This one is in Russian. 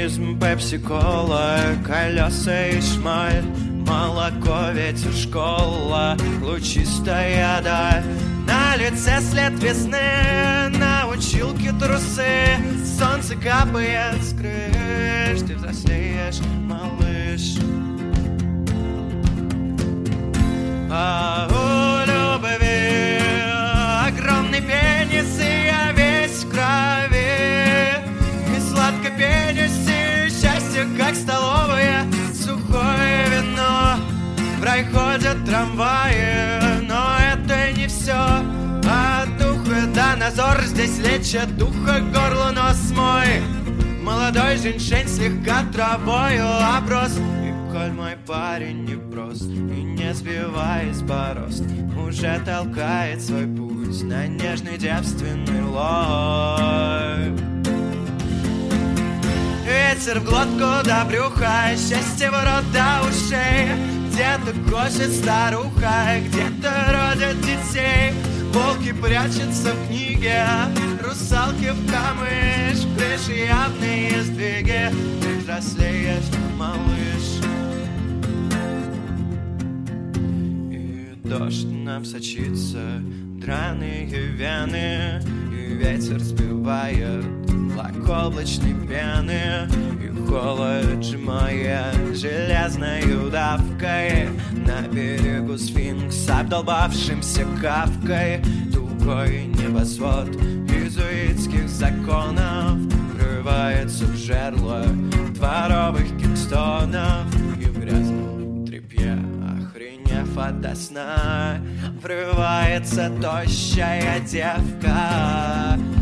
Коммунизм, пепси-кола, колеса и шмаль, молоко, ветер, школа, лучистая даль. На лице след весны, на училке трусы, солнце капает с крыш, ты взрослеешь, малыш. А у любви огромный пенис, и я весь в крови, и сладко пенисе счастье, как столовая, сухое вино. В рай ходят трамваи, но это не все. А дух да назор здесь лечат духа, горло, нос мой. Молодой женщин слегка травою оброс. И коль мой парень не прост, и не сбиваясь борост, уже толкает свой путь на нежный девственный лой. Ветер в глотку до брюха, счастье в рот до ушей. Где-то кошет старуха, где-то родят детей. Волки прячутся в книге, русалки в камыш. Пришь явные сдвиги, ты взрослеешь, малыш. И дождь нам сочится, драные вены, и ветер сбивает флаг облачной пены. И холод сжимая железной удавкой на берегу сфинкс, обдолбавшимся кавкой. Тугой небосвод иезуитских законов врывается в жерло дворовых кингстонов. И в грязном тряпье, охренев ото сна, врывается тощая девка.